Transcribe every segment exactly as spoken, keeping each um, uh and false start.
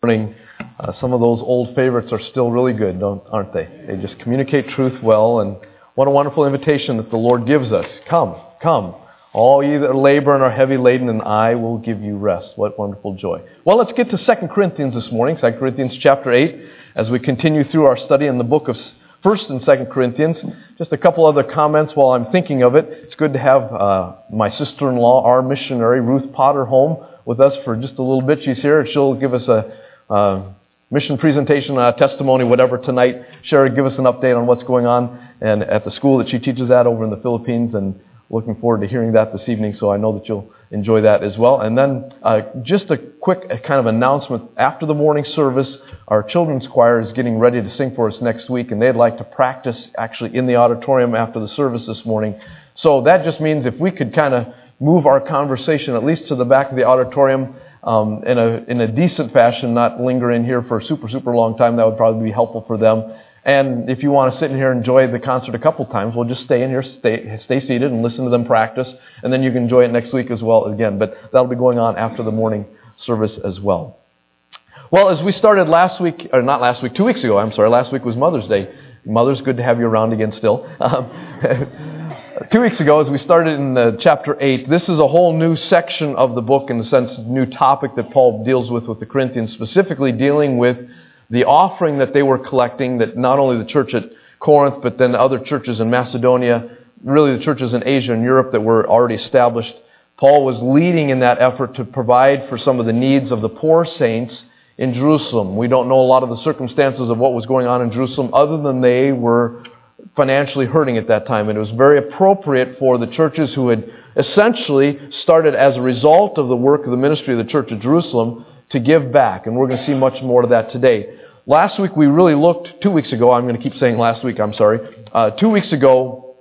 morning, uh, some of those old favorites are still really good, don't, aren't they? They just communicate truth well, and what a wonderful invitation that the Lord gives us. Come, come, all ye that labor and are heavy laden, and I will give you rest. What wonderful joy. Well, let's get to Second Corinthians this morning, Second Corinthians chapter eight, as we continue through our study in the book of First and Second Corinthians. Just a couple other comments while I'm thinking of it. It's good to have uh, my sister-in-law, our missionary, Ruth Potter, home with us for just a little bit. She's here. She'll give us a Uh, mission presentation, uh, testimony, whatever tonight. Sherry, give us an update on what's going on and at the school that she teaches at over in the Philippines, and looking forward to hearing that this evening, so I know that you'll enjoy that as well. And then uh, just a quick uh, kind of announcement. After the morning service, our children's choir is getting ready to sing for us next week, and they'd like to practice actually in the auditorium after the service this morning. So that just means if we could kind of move our conversation at least to the back of the auditorium, Um, in a in a decent fashion, not linger in here for a super, super long time. That would probably be helpful for them. And if you want to sit in here and enjoy the concert a couple times, well, just stay in here, stay stay seated and listen to them practice, and then you can enjoy it next week as well again. But that'll be going on after the morning service as well. Well, as we started last week, or not last week, two weeks ago, I'm sorry, last week was Mother's Day. Mother's, good to have you around again still. Um, Two weeks ago, as we started in uh, chapter eight, this is a whole new section of the book, in the sense, new topic that Paul deals with with the Corinthians, specifically dealing with the offering that they were collecting, that not only the church at Corinth, but then other churches in Macedonia, really the churches in Asia and Europe that were already established. Paul was leading in that effort to provide for some of the needs of the poor saints in Jerusalem. We don't know a lot of the circumstances of what was going on in Jerusalem, other than they were financially hurting at that time. And it was very appropriate for the churches who had essentially started as a result of the work of the ministry of the Church of Jerusalem to give back. And we're going to see much more of that today. Last week we really looked, two weeks ago, I'm going to keep saying last week, I'm sorry. Uh, two weeks ago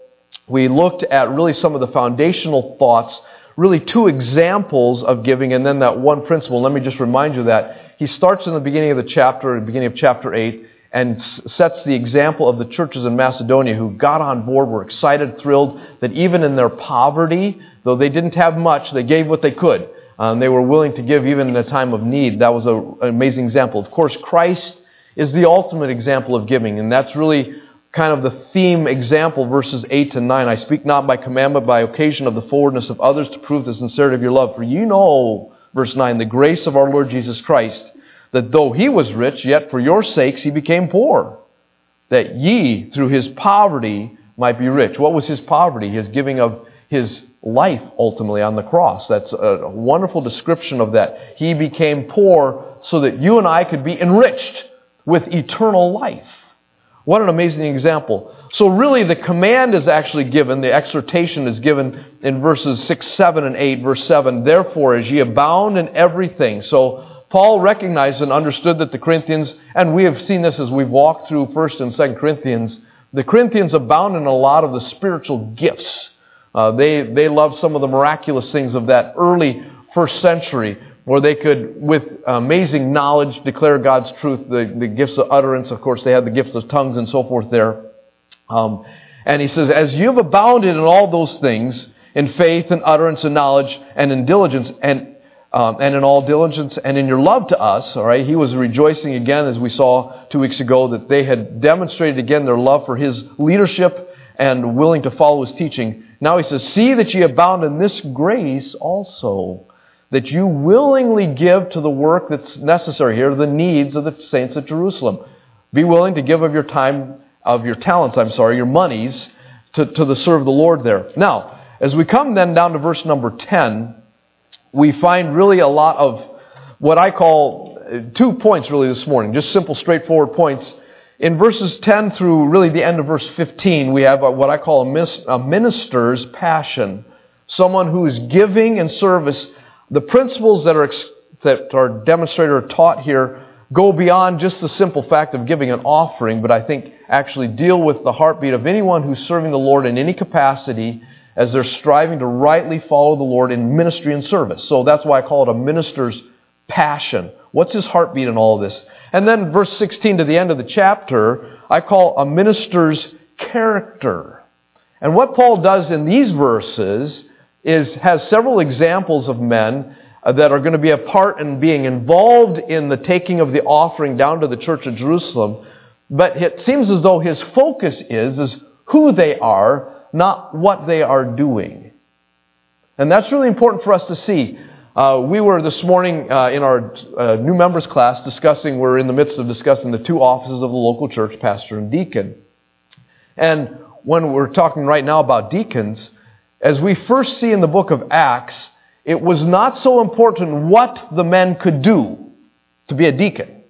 we looked at really some of the foundational thoughts, really two examples of giving, and then that one principle. Let me just remind you that he starts in the beginning of the chapter, the beginning of chapter eight, and sets the example of the churches in Macedonia who got on board, were excited, thrilled, that even in their poverty, though they didn't have much, they gave what they could. Um, they were willing to give even in a time of need. That was a, an amazing example. Of course, Christ is the ultimate example of giving, and that's really kind of the theme example, verses eight to nine. I speak not by commandment, by occasion of the forwardness of others, to prove the sincerity of your love. For you know, verse nine, the grace of our Lord Jesus Christ, that though he was rich, yet for your sakes he became poor, that ye through his poverty might be rich. What was his poverty? His giving of his life ultimately on the cross. That's a wonderful description of that. He became poor so that you and I could be enriched with eternal life. What an amazing example. So really the command is actually given, the exhortation is given in verses six, seven, and eight. Verse seven, therefore as ye abound in everything. So Paul recognized and understood that the Corinthians, and we have seen this as we've walked through First and Second Corinthians, the Corinthians abound in a lot of the spiritual gifts. Uh, they they love some of the miraculous things of that early first century, where they could, with amazing knowledge, declare God's truth. The, the gifts of utterance, of course, they had the gifts of tongues and so forth there. Um, and he says, as you've abounded in all those things, in faith and utterance and knowledge and in diligence and Um, and in all diligence, and in your love to us, all right, he was rejoicing again, as we saw two weeks ago, that they had demonstrated again their love for his leadership and willing to follow his teaching. Now he says, see that ye abound in this grace also, that you willingly give to the work that's necessary here, the needs of the saints at Jerusalem. Be willing to give of your time, of your talents, I'm sorry, your monies, to, to the serve the Lord there. Now, as we come then down to verse number ten, we find really a lot of what I call two points really this morning, just simple, straightforward points. In verses ten through really the end of verse fifteen, we have what I call a minister's passion, someone who is giving in service. The principles that are that are demonstrated or taught here go beyond just the simple fact of giving an offering, but I think actually deal with the heartbeat of anyone who's serving the Lord in any capacity, as they're striving to rightly follow the Lord in ministry and service. So that's why I call it a minister's passion. What's his heartbeat in all of this? And then verse sixteen to the end of the chapter, I call a minister's character. And what Paul does in these verses is has several examples of men uh, that are going to be a part in being involved in the taking of the offering down to the church of Jerusalem. But it seems as though his focus is, is who they are, not what they are doing. And that's really important for us to see. Uh, we were this morning uh, in our uh, new members class discussing, we're in the midst of discussing the two offices of the local church, pastor and deacon. And when we're talking right now about deacons, as we first see in the book of Acts, it was not so important what the men could do to be a deacon.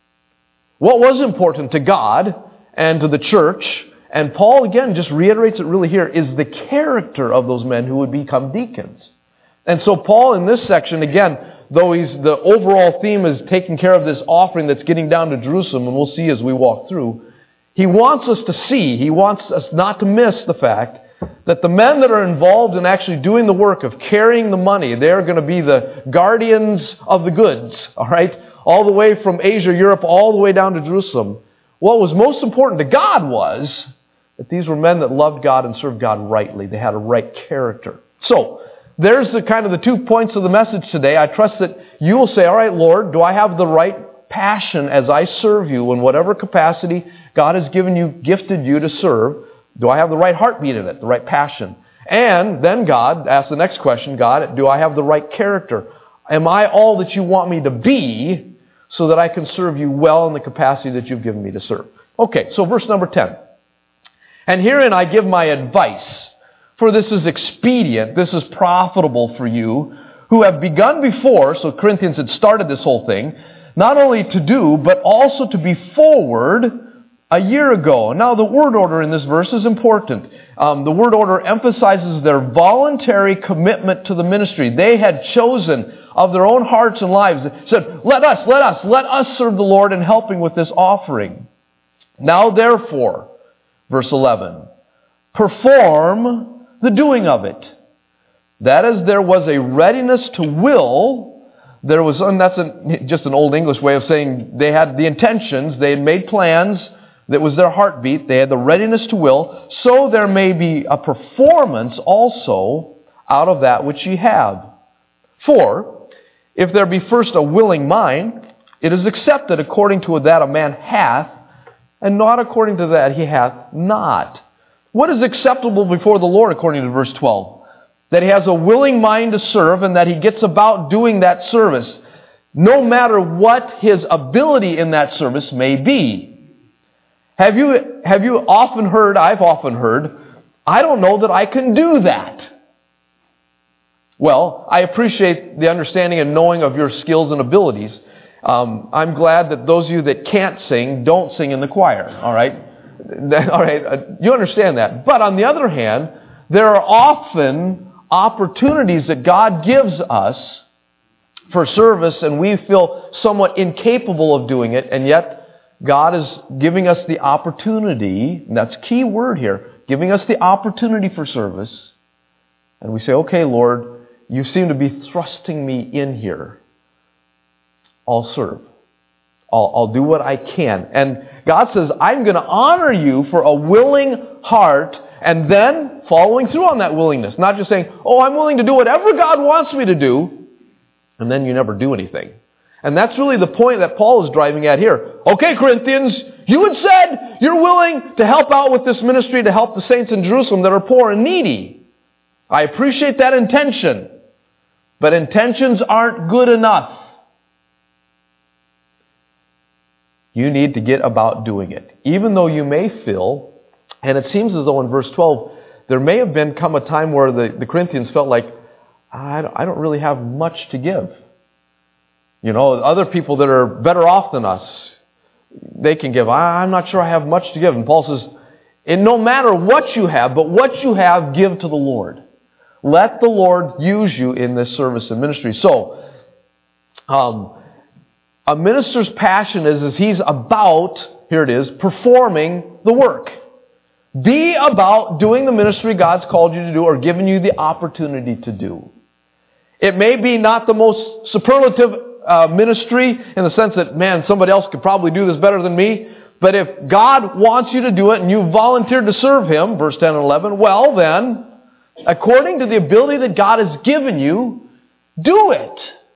What was important to God and to the church, and Paul again just reiterates it really here, is the character of those men who would become deacons. And so Paul in this section, again, though he's the overall theme is taking care of this offering that's getting down to Jerusalem, and we'll see as we walk through, he wants us to see, he wants us not to miss the fact that the men that are involved in actually doing the work of carrying the money, they're going to be the guardians of the goods, all right? All the way from Asia, Europe, all the way down to Jerusalem. What was most important to God was that these were men that loved God and served God rightly. They had a right character. So, there's the kind of the two points of the message today. I trust that you will say, all right, Lord, do I have the right passion as I serve you in whatever capacity God has given you, gifted you to serve? Do I have the right heartbeat in it, the right passion? And then God asks the next question, God, do I have the right character? Am I all that you want me to be so that I can serve you well in the capacity that you've given me to serve? Okay, so verse number ten. And herein I give my advice, for this is expedient, this is profitable for you, who have begun before, so Corinthians had started this whole thing, not only to do, but also to be forward a year ago. Now, the word order in this verse is important. Um, the word order emphasizes their voluntary commitment to the ministry. They had chosen of their own hearts and lives, said, let us, let us, let us serve the Lord in helping with this offering. Now, therefore, verse eleven, perform the doing of it. That is, there was a readiness to will. There was, and that's a, just an old English way of saying they had the intentions, they had made plans, that was their heartbeat, they had the readiness to will, so there may be a performance also out of that which ye have. For, if there be first a willing mind, it is accepted according to that a man hath, and not according to that he hath not. What is acceptable before the Lord according to verse twelve? That he has a willing mind to serve and that he gets about doing that service, no matter what his ability in that service may be. Have you, have you often heard, I've often heard, I don't know that I can do that. Well, I appreciate the understanding and knowing of your skills and abilities. Um, I'm glad that those of you that can't sing, don't sing in the choir, all right? All right, uh, you understand that. But on the other hand, there are often opportunities that God gives us for service, and we feel somewhat incapable of doing it, and yet God is giving us the opportunity, and that's a key word here, giving us the opportunity for service. And we say, okay, Lord, you seem to be thrusting me in here. I'll serve. I'll, I'll do what I can. And God says, I'm going to honor you for a willing heart, and then following through on that willingness. Not just saying, oh, I'm willing to do whatever God wants me to do, and then you never do anything. And that's really the point that Paul is driving at here. Okay, Corinthians, you had said you're willing to help out with this ministry to help the saints in Jerusalem that are poor and needy. I appreciate that intention. But intentions aren't good enough. You need to get about doing it. Even though you may feel, and it seems as though in verse twelve, there may have been come a time where the, the Corinthians felt like, I don't, I don't really have much to give. You know, other people that are better off than us, they can give. I'm not sure I have much to give. And Paul says, and no matter what you have, but what you have, give to the Lord. Let the Lord use you in this service and ministry. So, um, a minister's passion is, is he's about, here it is, performing the work. Be about doing the ministry God's called you to do or given you the opportunity to do. It may be not the most superlative uh, ministry in the sense that, man, somebody else could probably do this better than me. But if God wants you to do it and you volunteered to serve Him, verse ten and eleven, well then, according to the ability that God has given you, do it.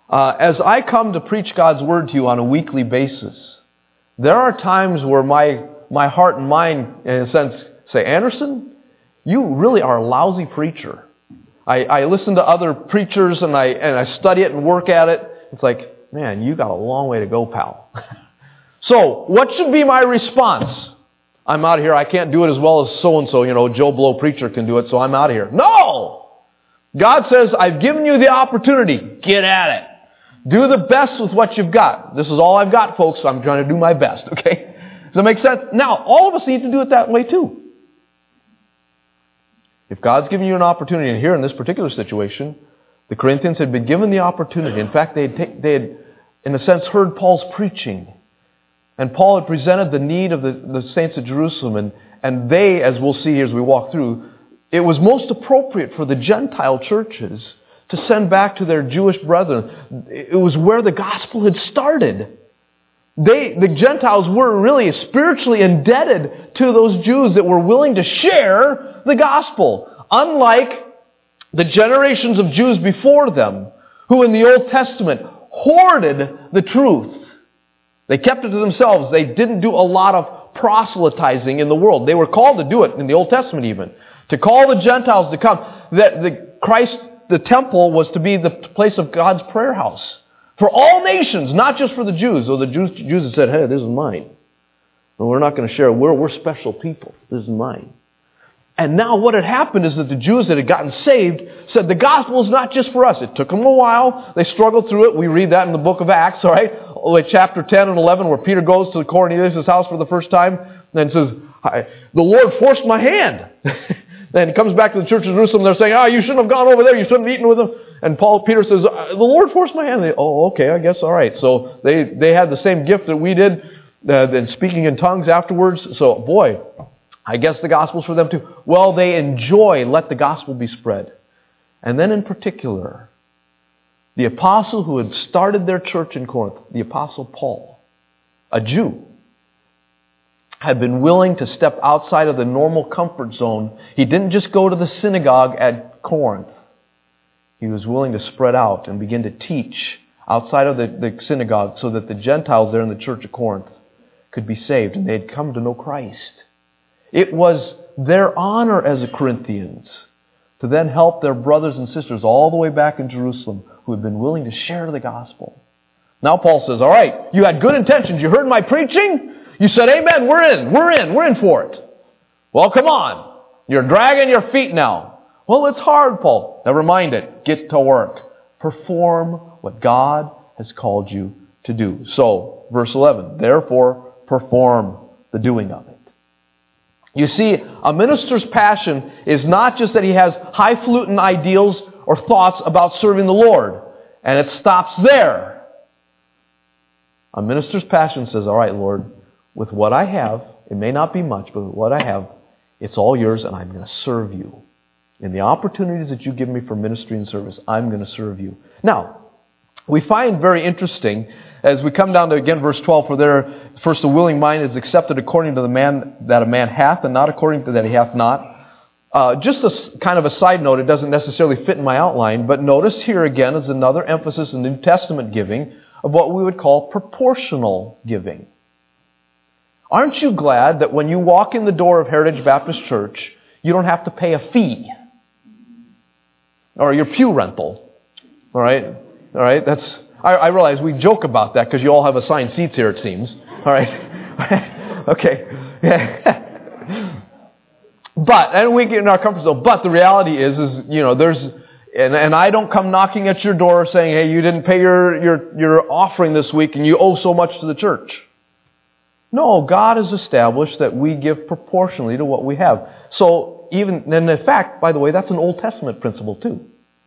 Uh, as I come to preach God's Word to you on a weekly basis, there are times where my, my heart and mind, in a sense, say, Anderson, you really are a lousy preacher. I, I listen to other preachers and I, and I study it and work at it. It's like, man, you got a long way to go, pal. So, what should be my response? I'm out of here. I can't do it as well as so-and-so, you know, Joe Blow preacher can do it, so I'm out of here. No! God says, I've given you the opportunity. Get at it. Do the best with what you've got. This is all I've got, folks, so I'm trying to do my best, okay? Does that make sense? Now, all of us need to do it that way too. If God's given you an opportunity, and here in this particular situation, the Corinthians had been given the opportunity. In fact, they had, ta- they had in a sense, heard Paul's preaching. And Paul had presented the need of the, the saints of Jerusalem, and, and they, as we'll see as we walk through, it was most appropriate for the Gentile churches to send back to their Jewish brethren. It was where the gospel had started. They, the Gentiles were really spiritually indebted to those Jews that were willing to share the gospel. Unlike the generations of Jews before them, who in the Old Testament hoarded the truth. They kept it to themselves. They didn't do a lot of proselytizing in the world. They were called to do it in the Old Testament even. To call the Gentiles to come. That the Christ, the temple, was to be the place of God's prayer house. For all nations, not just for the Jews. Though the Jews, Jews had said, hey, this is mine. And we're not going to share it. We're, we're special people. This is mine. And now what had happened is that the Jews that had gotten saved said the gospel is not just for us. It took them a while. They struggled through it. We read that in the book of Acts, all right? Like chapter ten and eleven, where Peter goes to Cornelius' house for the first time and says, the Lord forced my hand. Then he comes back to the church of Jerusalem. They're saying, oh, you shouldn't have gone over there. You shouldn't have eaten with them. And Paul, Peter says, the Lord forced my hand. They, oh, okay, I guess, all right. So they, they had the same gift that we did, uh, then speaking in tongues afterwards. So, boy, I guess the gospel's for them too. Well, they enjoy, let the gospel be spread. And then in particular, the apostle who had started their church in Corinth, the apostle Paul, a Jew, had been willing to step outside of the normal comfort zone. He didn't just go to the synagogue at Corinth. He was willing to spread out and begin to teach outside of the, the synagogue so that the Gentiles there in the church of Corinth could be saved and they'd come to know Christ. It was their honor as Corinthians to then help their brothers and sisters all the way back in Jerusalem who had been willing to share the gospel. Now Paul says, all right, you had good intentions. You heard my preaching? You said, amen, we're in, we're in, we're in for it. Well, come on. You're dragging your feet now. Well, it's hard, Paul. Never mind it. Get to work. Perform what God has called you to do. So, verse eleven, therefore, perform the doing of it. You see, a minister's passion is not just that he has highfalutin ideals or thoughts about serving the Lord, and it stops there. A minister's passion says, all right, Lord, with what I have, it may not be much, but with what I have, it's all yours, and I'm going to serve you. In the opportunities that you give me for ministry and service, I'm going to serve you. Now, we find very interesting, as we come down to, again, verse twelve, for there, first, the willing mind is accepted according to the man that a man hath, and not according to that he hath not. Uh, just a kind of a side note, it doesn't necessarily fit in my outline, but notice here again is another emphasis in the New Testament giving of what we would call proportional giving. Aren't you glad that when you walk in the door of Heritage Baptist Church, you don't have to pay a fee? Or your pew rental. All right? All right? That's, I, I realize we joke about that because you all have assigned seats here, it seems. All right? Okay. But, and we get in our comfort zone, but the reality is, is, you know, there's, and, and I don't come knocking at your door saying, hey, you didn't pay your, your, your offering this week and you owe so much to the church. No, God has established that we give proportionally to what we have. So, even, and in fact, by the way, that's an Old Testament principle too.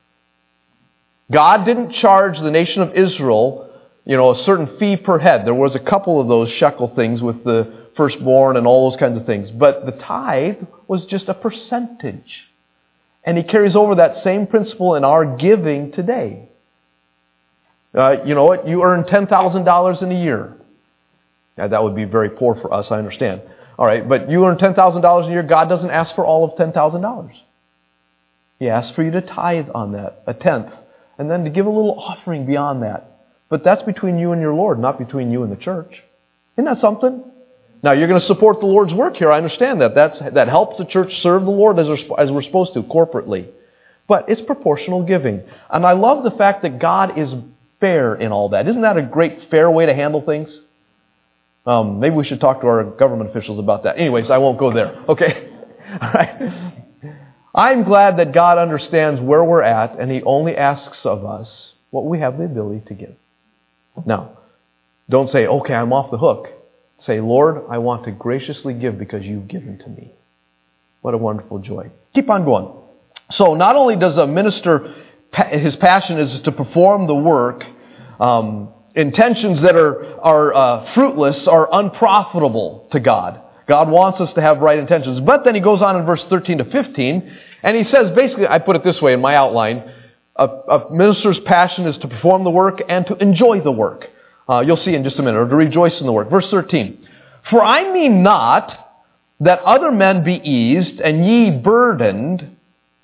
God didn't charge the nation of Israel, you know, a certain fee per head. There was a couple of those shekel things with the firstborn and all those kinds of things. But the tithe was just a percentage. And he carries over that same principle in our giving today. Uh, you know what? You earn ten thousand dollars in a year. Now, that would be very poor for us, I understand. All right, but you earn ten thousand dollars a year. God doesn't ask for all of ten thousand dollars. He asks for you to tithe on that, a tenth. and then to give a little offering beyond that. But that's between you and your Lord, not between you and the church. Isn't that something? Now, you're going to support the Lord's work here. I understand that. That's, that helps the church serve the Lord as we're, as we're supposed to, corporately. But it's proportional giving. And I love the fact that God is fair in all that. Isn't that a great, fair way to handle things? Um, maybe we should talk to our government officials about that. Anyways, I won't go there. Okay? All right. I'm glad that God understands where we're at, and He only asks of us what we have the ability to give. Now, don't say, okay, I'm off the hook. Say, Lord, I want to graciously give because you've given to me. What a wonderful joy. Keep on going. So not only does a minister, his passion is to perform the work, um, intentions that are, are uh, fruitless are unprofitable to God. God wants us to have right intentions. But then he goes on in verse thirteen to fifteen, and he says, basically, I put it this way in my outline, a, a minister's passion is to perform the work and to enjoy the work. Uh, you'll see in just a minute, or to rejoice in the work. Verse thirteen, for I mean not that other men be eased and ye burdened,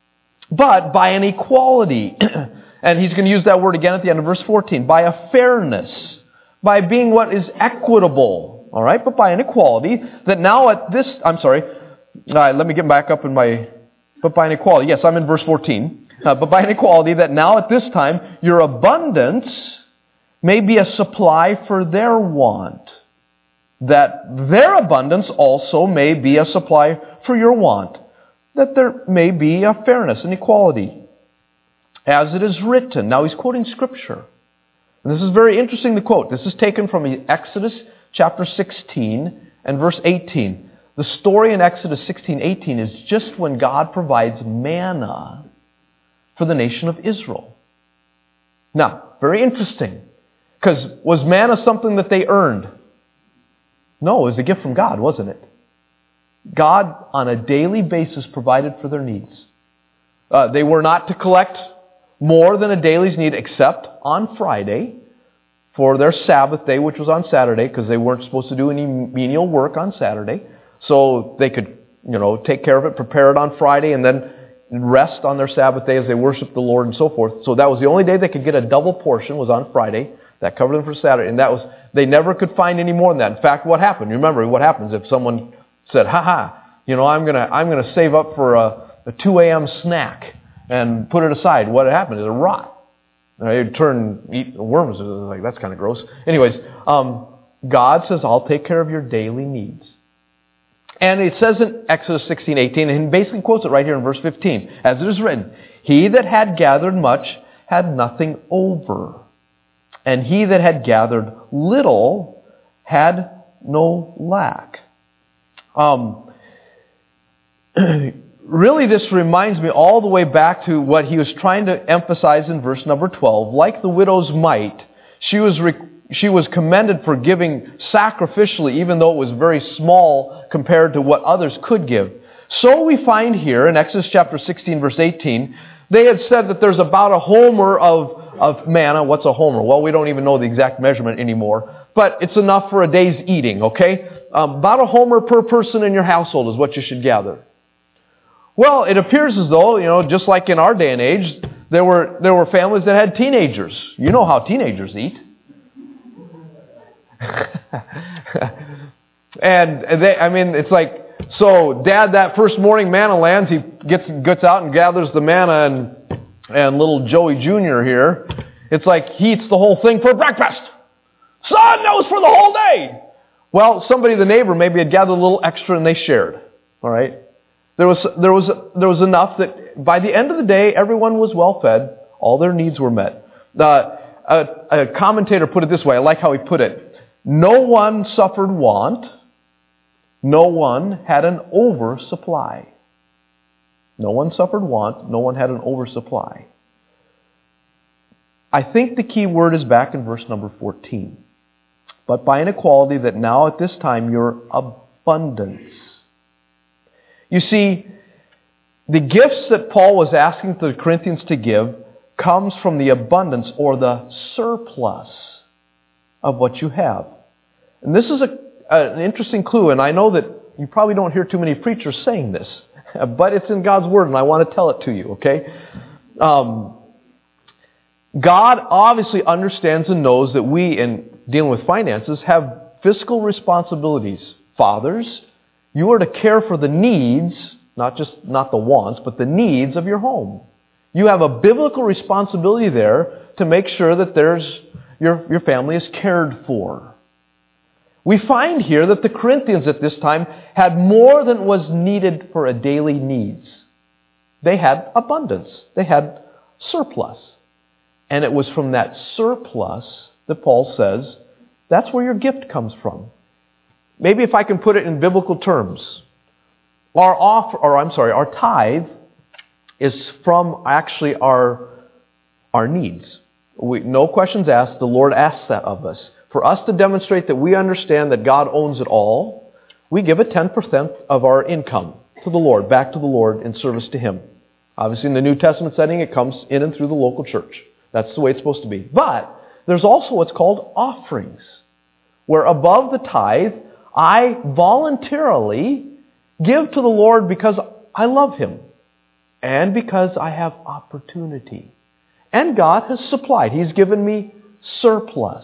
but by an equality. And he's going to use that word again at the end of verse fourteen. By a fairness, by being what is equitable. All right, but by an equality that now at this, I'm sorry, all right, let me get back up in my, but by an equality. Yes, I'm in verse fourteen. Uh, but by an equality that now at this time your abundance may be a supply for their want, that their abundance also may be a supply for your want, that there may be a fairness and equality. As it is written. Now he's quoting Scripture. And this is very interesting to quote. This is taken from Exodus chapter sixteen and verse eighteen. The story in Exodus sixteen eighteen is just when God provides manna for the nation of Israel. Now, very interesting. Because was manna something that they earned? No, it was a gift from God, wasn't it? God, on a daily basis, provided for their needs. Uh, they were not to collect more than a daily's need except on Friday for their Sabbath day, which was on Saturday, because they weren't supposed to do any menial work on Saturday. So they could, you know, take care of it, prepare it on Friday, and then rest on their Sabbath day as they worship the Lord and so forth. So that was the only day they could get a double portion, was on Friday. That covered them for Saturday. And that was, they never could find any more than that. In fact, what happened? Remember what happens if someone said, ha ha, you know, I'm gonna I'm gonna save up for a, a two a.m. snack and put it aside. What happened is it rot. It'd turn, eat worms. Like, that's kind of gross. Anyways, um, God says, I'll take care of your daily needs. And it says in Exodus sixteen eighteen, and he basically quotes it right here in verse fifteen, as it is written, he that had gathered much had nothing over, and he that had gathered little had no lack. Um, really, this reminds me all the way back to what he was trying to emphasize in verse number twelve. Like the widow's mite, she was re- she was commended for giving sacrificially, even though it was very small compared to what others could give. So we find here in Exodus chapter sixteen, verse eighteen, they had said that there's about a homer of, of manna. What's a homer? Well, we don't even know the exact measurement anymore, but it's enough for a day's eating, okay? Um, about a homer per person in your household is what you should gather. Well, it appears as though, you know, just like in our day and age, there were there were families that had teenagers. You know how teenagers eat. And they, I mean, it's like, so Dad, that first morning manna lands, he gets gets out and gathers the manna, and and little Joey Junior here, it's like he eats the whole thing for breakfast. Son, that was for the whole day. Well, somebody, the neighbor, maybe had gathered a little extra and they shared. All right, there was there was there was enough that by the end of the day, everyone was well fed. All their needs were met. Uh, a, a commentator put it this way. I like how he put it. No one suffered want. No one had an oversupply. No one suffered want. No one had an oversupply. I think the key word is back in verse number fourteen. But by an equality that now at this time your abundance. You see, the gifts that Paul was asking the Corinthians to give comes from the abundance or the surplus of what you have. And this is a, a, an interesting clue, and I know that you probably don't hear too many preachers saying this, but it's in God's Word, and I want to tell it to you, okay? Um, God obviously understands and knows that we, in dealing with finances, have fiscal responsibilities. Fathers, you are to care for the needs, not just not the wants, but the needs of your home. You have a biblical responsibility there to make sure that there's your, your family is cared for. We find here that the Corinthians at this time had more than was needed for a daily needs. They had abundance. They had surplus. And it was from that surplus that Paul says, that's where your gift comes from. Maybe if I can put it in biblical terms, our offer, or I'm sorry, our tithe is from actually our, our needs. We, no questions asked. The Lord asks that of us. For us to demonstrate that we understand that God owns it all, we give a ten percent of our income to the Lord, back to the Lord in service to Him. Obviously in the New Testament setting, it comes in and through the local church. That's the way it's supposed to be. But there's also what's called offerings, where above the tithe, I voluntarily give to the Lord because I love Him and because I have opportunity. And God has supplied. He's given me surplus.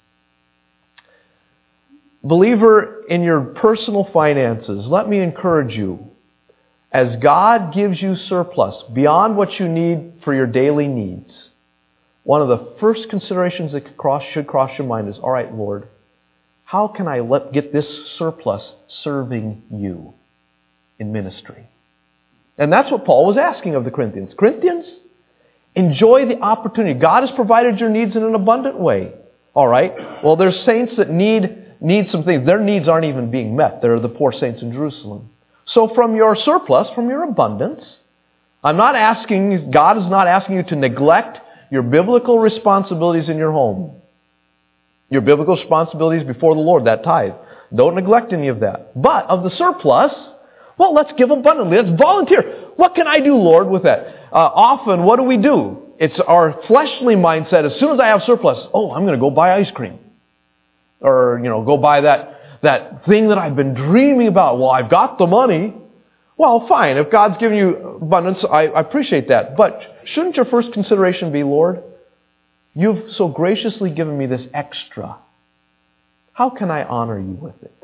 Believer, in your personal finances, let me encourage you, as God gives you surplus beyond what you need for your daily needs, one of the first considerations that could cross, should cross your mind is, all right, Lord, how can I let, get this surplus serving you in ministry? And that's what Paul was asking of the Corinthians. Corinthians, enjoy the opportunity. God has provided your needs in an abundant way. All right. Well, there's saints that need need some things. Their needs aren't even being met. They're the poor saints in Jerusalem. So from your surplus, from your abundance, I'm not asking, God is not asking you to neglect your biblical responsibilities in your home. Your biblical responsibilities before the Lord, that tithe. Don't neglect any of that. But of the surplus, well, let's give abundantly. Let's volunteer. What can I do, Lord, with that? Uh, often, what do we do? It's our fleshly mindset. As soon as I have surplus, oh, I'm going to go buy ice cream. Or, you know, go buy that, that thing that I've been dreaming about. Well, I've got the money. Well, fine. If God's giving you abundance, I, I appreciate that. But shouldn't your first consideration be, Lord, you've so graciously given me this extra. How can I honor you with it?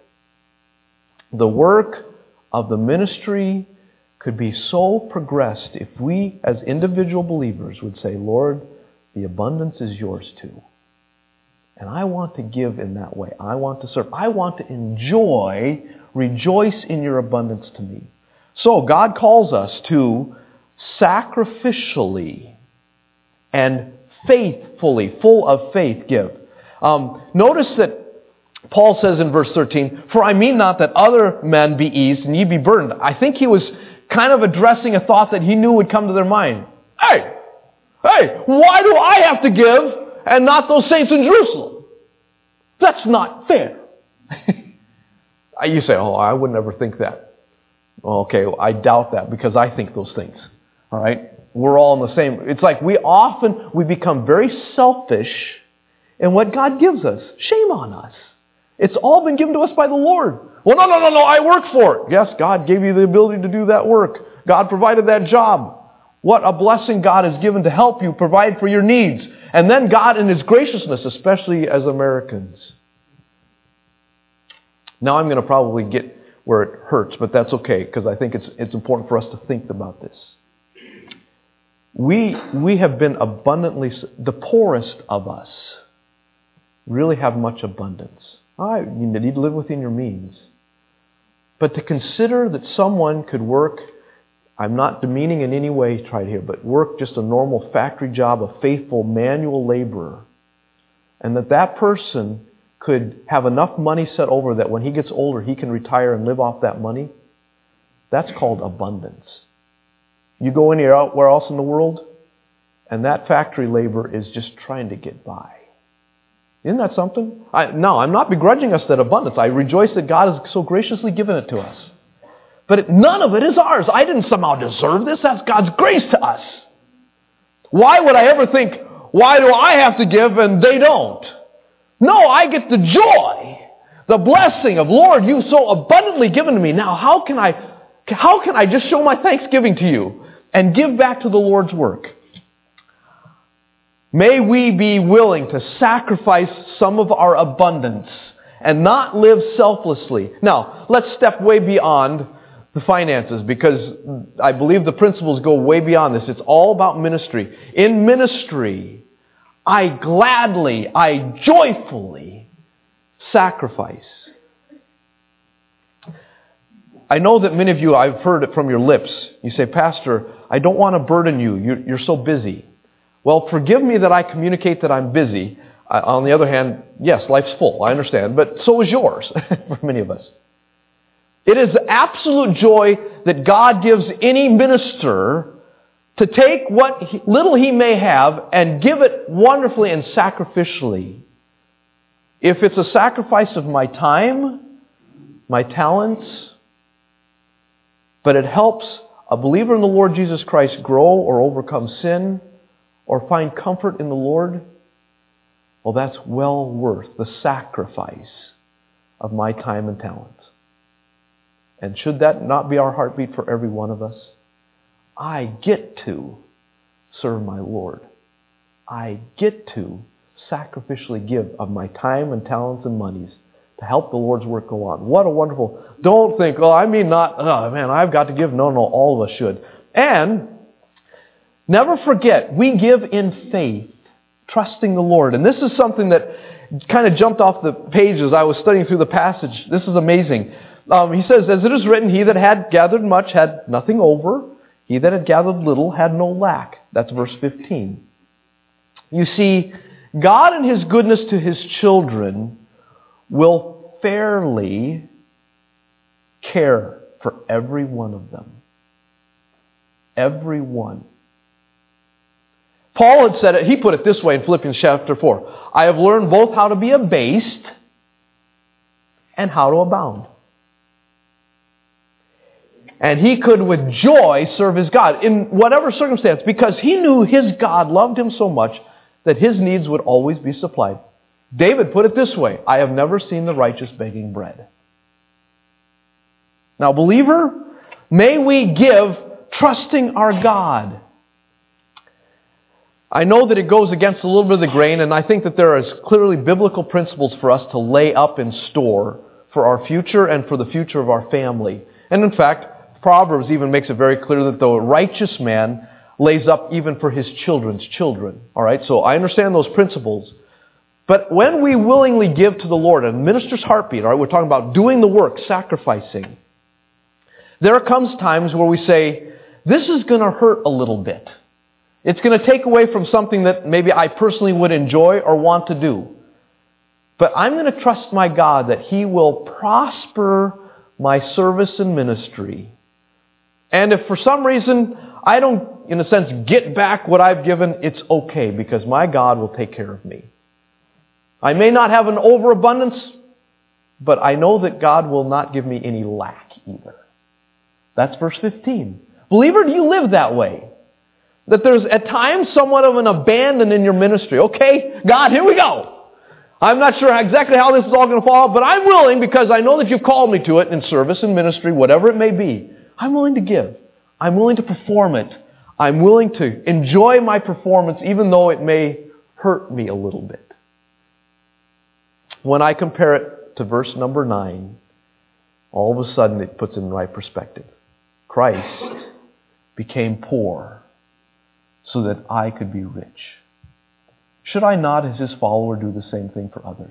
The work of the ministry could be so progressed if we as individual believers would say, Lord, the abundance is yours too. And I want to give in that way. I want to serve. I want to enjoy, rejoice in your abundance to me. So God calls us to sacrificially and faithfully, full of faith, give. Um, notice that Paul says in verse thirteen, for I mean not that other men be eased and ye be burdened. I think he was kind of addressing a thought that he knew would come to their mind. Hey, hey, why do I have to give and not those saints in Jerusalem? That's not fair. You say, oh, I would never think that. Well, okay, well, I doubt that because I think those things. All right? We're all in the same. It's like we often, we become very selfish in what God gives us. Shame on us. It's all been given to us by the Lord. Well, no, no, no, no, I work for it. Yes, God gave you the ability to do that work. God provided that job. What a blessing God has given to help you provide for your needs. And then God in His graciousness, especially as Americans. Now I'm going to probably get where it hurts, but that's okay because I think it's it's important for us to think about this. We we have been abundantly, the poorest of us really have much abundance. All right, you need to live within your means. But to consider that someone could work, I'm not demeaning in any way tried here, but work just a normal factory job, a faithful manual laborer, and that that person could have enough money set over that when he gets older, he can retire and live off that money, that's called abundance. You go anywhere else in the world, and that factory labor is just trying to get by. Isn't that something? I, no, I'm not begrudging us that abundance. I rejoice that God has so graciously given it to us. But it, none of it is ours. I didn't somehow deserve this. That's God's grace to us. Why would I ever think, why do I have to give and they don't? No, I get the joy, the blessing of, Lord, you've so abundantly given to me. Now, how can I, how can I just show my thanksgiving to you and give back to the Lord's work? May we be willing to sacrifice some of our abundance and not live selflessly. Now, let's step way beyond the finances, because I believe the principles go way beyond this. It's all about ministry. In ministry, I gladly, I joyfully sacrifice. I know that many of you, I've heard it from your lips. You say, Pastor, I don't want to burden you. You're, you're so busy. Well, forgive me that I communicate that I'm busy. Uh, on the other hand, yes, life's full. I understand. But so is yours for many of us. It is absolute joy that God gives any minister to take what he, little he may have and give it wonderfully and sacrificially. If it's a sacrifice of my time, my talents, but it helps a believer in the Lord Jesus Christ grow or overcome sin or find comfort in the Lord, well, that's well worth the sacrifice of my time and talents. And should that not be our heartbeat for every one of us? I get to serve my Lord. I get to sacrificially give of my time and talents and monies to help the Lord's work go on. What a wonderful... Don't think, oh, I mean not, oh man, I've got to give. No, no, all of us should. And never forget, we give in faith, trusting the Lord. And this is something that kind of jumped off the page as I was studying through the passage. This is amazing. Um, he says, as it is written, he that had gathered much had nothing over. He that had gathered little had no lack. That's verse fifteen. You see, God in His goodness to His children will fairly care for every one of them. Every one. Paul had said it, he put it this way in Philippians chapter four. I have learned both how to be abased and how to abound. And he could with joy serve his God in whatever circumstance, because he knew his God loved him so much that his needs would always be supplied. David put it this way, I have never seen the righteous begging bread. Now, believer, may we give trusting our God. I know that it goes against a little bit of the grain, and I think that there is clearly biblical principles for us to lay up in store for our future and for the future of our family. And in fact, Proverbs even makes it very clear that the righteous man lays up even for his children's children. All right, so I understand those principles. But when we willingly give to the Lord, a minister's heartbeat, all right, we're talking about doing the work, sacrificing. There comes times where we say, this is going to hurt a little bit. It's going to take away from something that maybe I personally would enjoy or want to do. But I'm going to trust my God that He will prosper my service and ministry. And if for some reason I don't, in a sense, get back what I've given, it's okay, because my God will take care of me. I may not have an overabundance, but I know that God will not give me any lack either. That's verse fifteen. Believer, do you live that way? That there's at times somewhat of an abandon in your ministry. Okay, God, here we go. I'm not sure exactly how this is all going to fall out, but I'm willing, because I know that you've called me to it in service and ministry, whatever it may be. I'm willing to give. I'm willing to perform it. I'm willing to enjoy my performance, even though it may hurt me a little bit. When I compare it to verse number nine, all of a sudden it puts it in right perspective. Christ became poor so that I could be rich. Should I not, as His follower, do the same thing for others?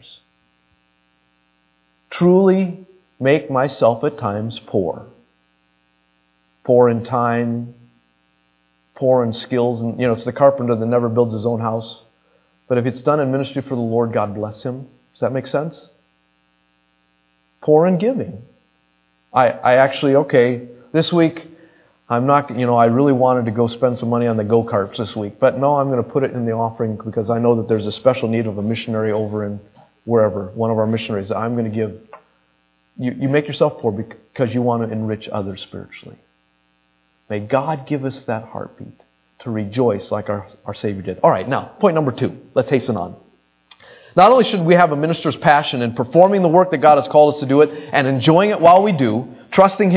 Truly make myself at times poor. Poor in time, poor in skills. And, you know, it's the carpenter that never builds his own house. But if it's done in ministry for the Lord, God bless him. Does that make sense? Poor in giving. I, I actually, okay, this week, I'm not, you know, I really wanted to go spend some money on the go-karts this week. But no, I'm going to put it in the offering because I know that there's a special need of a missionary over in wherever, one of our missionaries. I'm going to give. You, you make yourself poor because you want to enrich others spiritually. May God give us that heartbeat to rejoice like our, our Savior did. All right, now, point number two. Let's hasten on. Not only should we have a minister's passion in performing the work that God has called us to do it and enjoying it while we do, trusting Him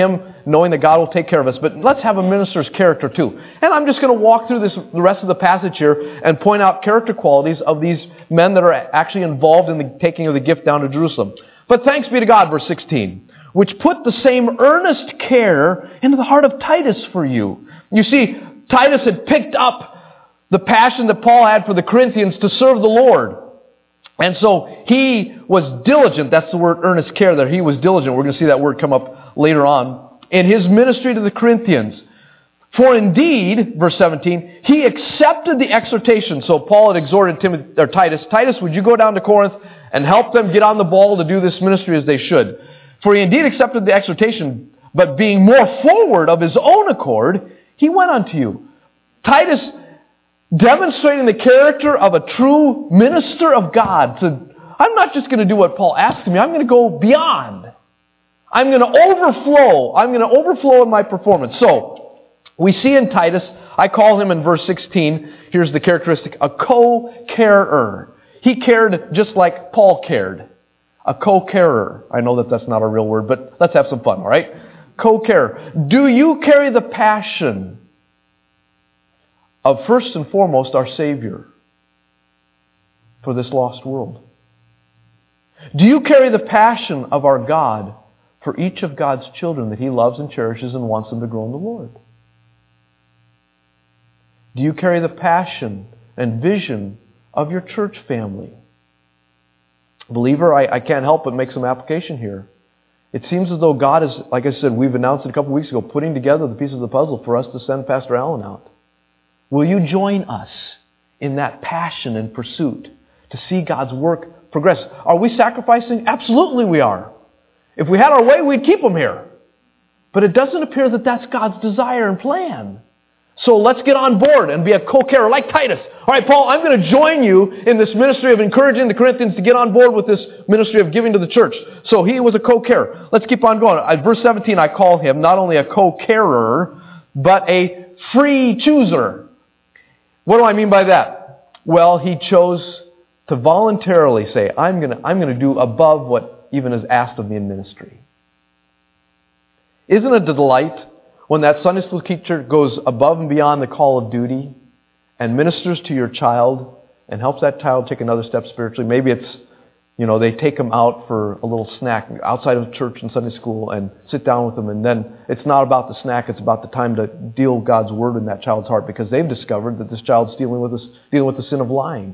knowing that God will take care of us. But let's have a minister's character too. And I'm just going to walk through this the rest of the passage here and point out character qualities of these men that are actually involved in the taking of the gift down to Jerusalem. But thanks be to God, verse sixteen, which put the same earnest care into the heart of Titus for you. You see, Titus had picked up the passion that Paul had for the Corinthians to serve the Lord. And so he was diligent. That's the word earnest care there. He was diligent. We're going to see that word come up later on. In his ministry to the Corinthians. For indeed, verse seventeen, he accepted the exhortation. So Paul had exhorted Timothy, or Titus, Titus, would you go down to Corinth and help them get on the ball to do this ministry as they should? For he indeed accepted the exhortation, but being more forward of his own accord, he went unto you. Titus, demonstrating the character of a true minister of God. To, I'm not just going to do what Paul asks me. I'm going to go beyond. I'm going to overflow. I'm going to overflow in my performance. So, we see in Titus, I call him in verse sixteen, here's the characteristic, a co-carer. He cared just like Paul cared. A co-carer. I know that that's not a real word, but let's have some fun, all right? Co-carer. Do you carry the passion of first and foremost our Savior for this lost world? Do you carry the passion of our God for each of God's children that He loves and cherishes and wants them to grow in the Lord? Do you carry the passion and vision of your church family? Believer, I, I can't help but make some application here. It seems as though God is, like I said, we've announced it a couple of weeks ago, putting together the pieces of the puzzle for us to send Pastor Allen out. Will you join us in that passion and pursuit to see God's work progress? Are we sacrificing? Absolutely we are. If we had our way, we'd keep them here. But it doesn't appear that that's God's desire and plan. So let's get on board and be a co-carer like Titus. All right, Paul, I'm going to join you in this ministry of encouraging the Corinthians to get on board with this ministry of giving to the church. So he was a co-carer. Let's keep on going. At verse seventeen, I call him not only a co-carer, but a free chooser. What do I mean by that? Well, he chose to voluntarily say, I'm going to, I'm going to do above what even is asked of me in ministry. Isn't it a delight when that Sunday school teacher goes above and beyond the call of duty and ministers to your child and helps that child take another step spiritually? Maybe it's, you know, they take them out for a little snack outside of church and Sunday school and sit down with them, and then it's not about the snack, it's about the time to deal God's word in that child's heart, because they've discovered that this child's dealing with this, dealing with the sin of lying.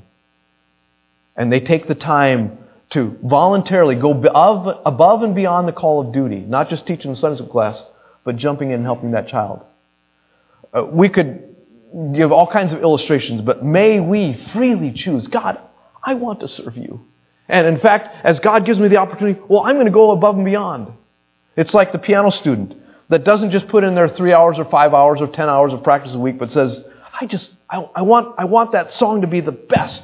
And they take the time to voluntarily go above, above and beyond the call of duty, not just teaching the Sunday school class, but jumping in and helping that child. Uh, we could give all kinds of illustrations, but may we freely choose, God, I want to serve you. And in fact, as God gives me the opportunity, well, I'm going to go above and beyond. It's like the piano student that doesn't just put in their three hours or five hours or ten hours of practice a week, but says, I just, I, I want, I want that song to be the best.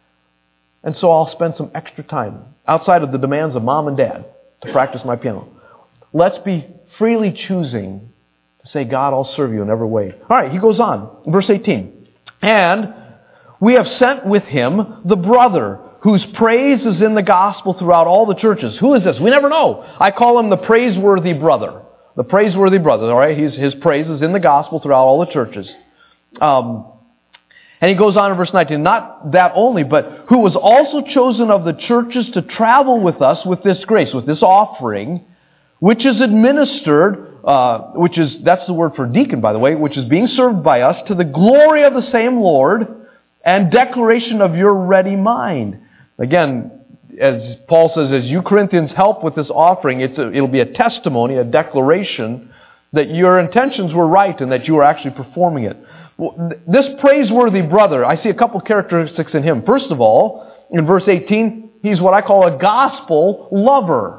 And so I'll spend some extra time outside of the demands of mom and dad to practice my piano. Let's be freely choosing to say, God, I'll serve you in every way. All right, he goes on. Verse eighteen. And we have sent with him the brother whose praise is in the gospel throughout all the churches. Who is this? We never know. I call him the praiseworthy brother. The praiseworthy brother, all right? He's, his praise is in the gospel throughout all the churches. Um, and he goes on in verse nineteen, not that only, but who was also chosen of the churches to travel with us with this grace, with this offering, which is administered, uh, which is, that's the word for deacon, by the way, which is being served by us to the glory of the same Lord and declaration of your ready mind. Again, as Paul says, as you Corinthians help with this offering, it's a, it'll be a testimony, a declaration that your intentions were right and that you were actually performing it. Well, this praiseworthy brother, I see a couple characteristics in him. First of all, in verse eighteen, he's what I call a gospel lover,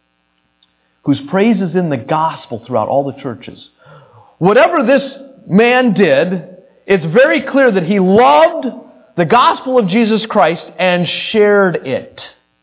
whose praise is in the gospel throughout all the churches. Whatever this man did, it's very clear that he loved the gospel of Jesus Christ and shared it.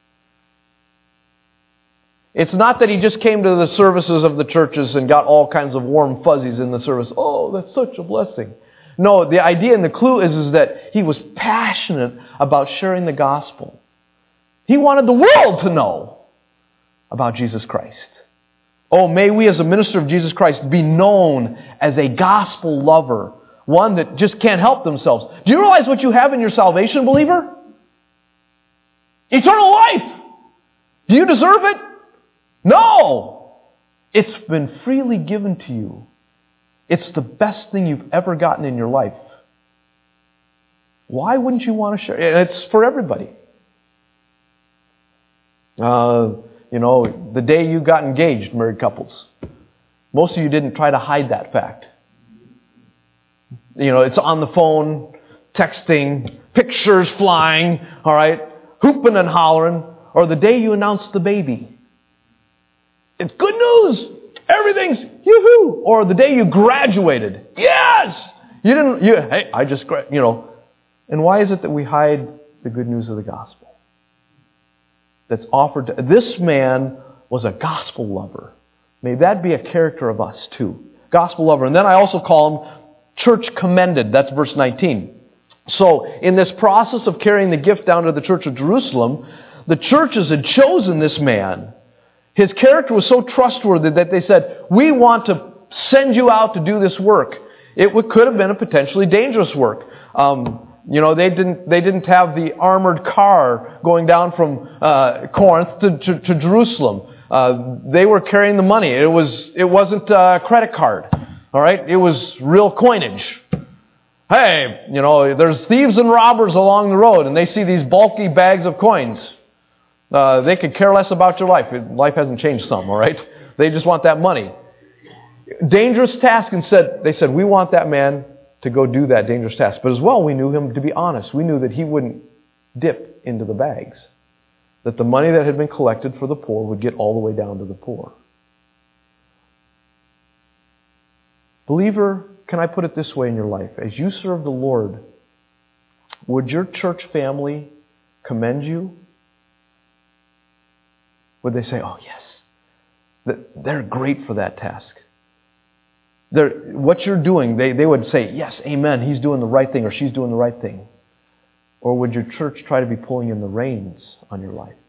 It's not that he just came to the services of the churches and got all kinds of warm fuzzies in the service. Oh, that's such a blessing. No, the idea and the clue is, is that he was passionate about sharing the gospel. He wanted the world to know about Jesus Christ. Oh, may we as a minister of Jesus Christ be known as a gospel lover, one that just can't help themselves. Do you realize what you have in your salvation, believer? Eternal life. Do you deserve it? No. It's been freely given to you. It's the best thing you've ever gotten in your life. Why wouldn't you want to share it? It's for everybody. Uh, you know, the day you got engaged, married couples, most of you didn't try to hide that fact. You know, it's on the phone, texting, pictures flying, all right, hooping and hollering, or the day you announced the baby. It's good news. Everything's yoo-hoo. Or the day you graduated. Yes! You didn't, you, hey, I just, you know. And why is it that we hide the good news of the gospel? That's offered to, this man was a gospel lover. May that be a character of us too. Gospel lover. And then I also call him church commended. That's verse nineteen. So in this process of carrying the gift down to the church of Jerusalem, the churches had chosen this man. His character was so trustworthy that they said, we want to send you out to do this work. It would, could have been a potentially dangerous work. Um, you know, they didn't they didn't have the armored car going down from uh, Corinth to, to, to Jerusalem. Uh, they were carrying the money. It was it wasn't a credit card. All right, it was real coinage. Hey, you know, there's thieves and robbers along the road, and they see these bulky bags of coins. Uh, they could care less about your life. Life hasn't changed some, all right? They just want that money. Dangerous task, and said they said, we want that man to go do that dangerous task. But as well, we knew him to be honest. We knew that he wouldn't dip into the bags. That the money that had been collected for the poor would get all the way down to the poor. Believer, can I put it this way in your life? As you serve the Lord, would your church family commend you? Would they say, oh yes, they're great for that task? They're, what you're doing, they, they would say, yes, amen, he's doing the right thing or she's doing the right thing. Or would your church try to be pulling in the reins on your life?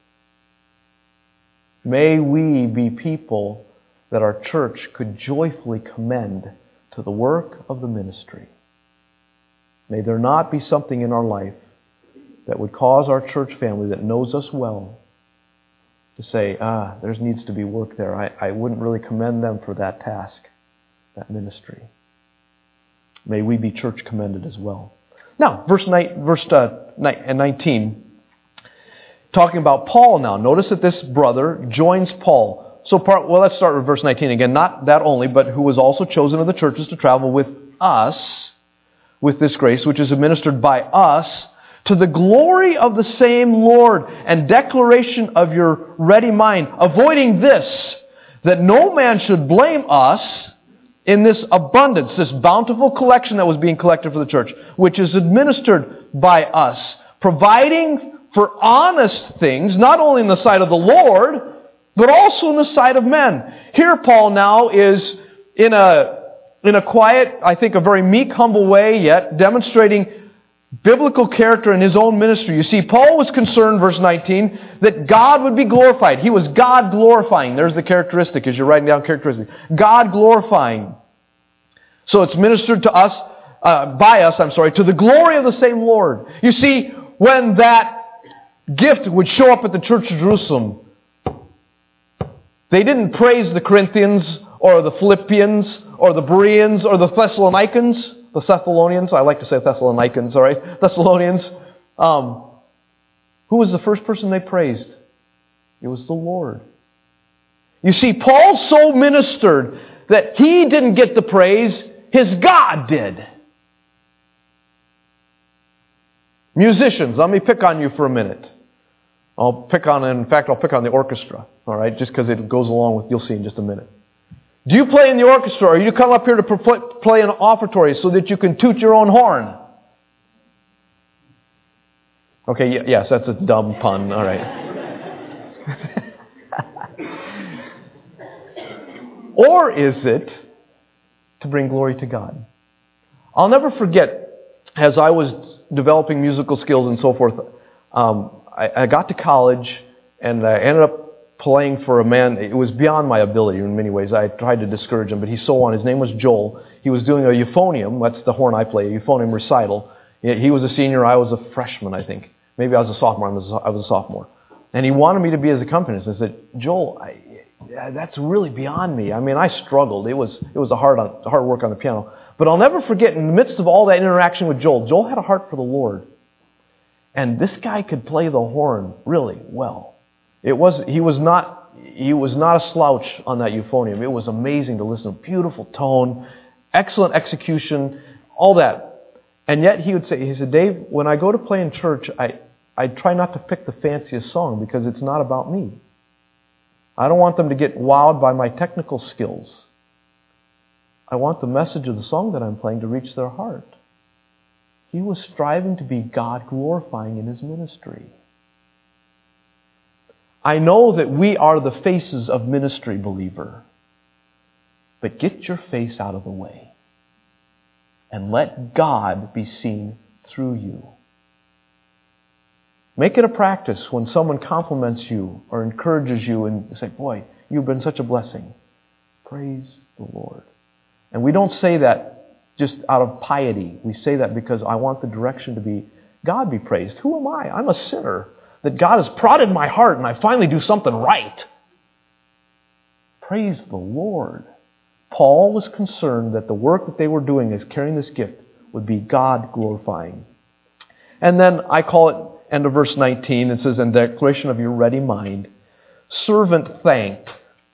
May we be people that our church could joyfully commend to the work of the ministry. May there not be something in our life that would cause our church family that knows us well to say, ah, there needs to be work there. I, I wouldn't really commend them for that task, that ministry. May we be church commended as well. Now, verse, nine, verse uh, nineteen, talking about Paul now. Notice that this brother joins Paul. So, part, well, let's start with verse nineteen again. Not that only, but who was also chosen of the churches to travel with us, with this grace, which is administered by us, to the glory of the same Lord and declaration of your ready mind, avoiding this, that no man should blame us in this abundance, this bountiful collection that was being collected for the church, which is administered by us, providing for honest things, not only in the sight of the Lord, but also in the sight of men. Here Paul now is in a, in a quiet, I think a very meek, humble way, yet demonstrating biblical character in his own ministry. You see, Paul was concerned, verse nineteen, that God would be glorified. He was God glorifying. There's the characteristic as you're writing down characteristics. God glorifying. So it's ministered to us, uh, by us, I'm sorry, to the glory of the same Lord. You see, when that gift would show up at the church of Jerusalem, they didn't praise the Corinthians or the Philippians or the Bereans or the Thessalonians. The Thessalonians, I like to say Thessalonians, all right? Thessalonians. Um, who was the first person they praised? It was the Lord. You see, Paul so ministered that he didn't get the praise, his God did. Musicians, let me pick on you for a minute. I'll pick on, in fact, I'll pick on the orchestra, all right? Just because it goes along with, you'll see in just a minute. Do you play in the orchestra, or you come up here to play in an offertory so that you can toot your own horn? Okay, yes, that's a dumb pun. All right. Or is it to bring glory to God? I'll never forget, as I was developing musical skills and so forth, um, I, I got to college, and I ended up playing for a man. It was beyond my ability in many ways. I tried to discourage him, but he's so on. His name was Joel. He was doing a euphonium. That's the horn I play, a euphonium recital. He was a senior. I was a freshman, I think. Maybe I was a sophomore. I was a, I was a sophomore. And he wanted me to be his accompanist. I said, Joel, I, yeah, that's really beyond me. I mean, I struggled. It was it was a hard, on, hard work on the piano. But I'll never forget, in the midst of all that interaction with Joel, Joel had a heart for the Lord. And this guy could play the horn really well. It was he was not he was not a slouch on that euphonium. It was amazing to listen to. Beautiful tone, excellent execution, all that. And yet he would say, he said, Dave, when I go to play in church, I, I try not to pick the fanciest song because it's not about me. I don't want them to get wowed by my technical skills. I want the message of the song that I'm playing to reach their heart. He was striving to be God-glorifying in his ministry. I know that we are the faces of ministry, believer. But get your face out of the way. And let God be seen through you. Make it a practice when someone compliments you or encourages you and say, boy, you've been such a blessing. Praise the Lord. And we don't say that just out of piety. We say that because I want the direction to be, God be praised. Who am I? I'm a sinner. That God has prodded my heart and I finally do something right. Praise the Lord. Paul was concerned that the work that they were doing as carrying this gift would be God glorifying. And then I call it, end of verse nineteen, it says, in declaration of your ready mind, servant thanked.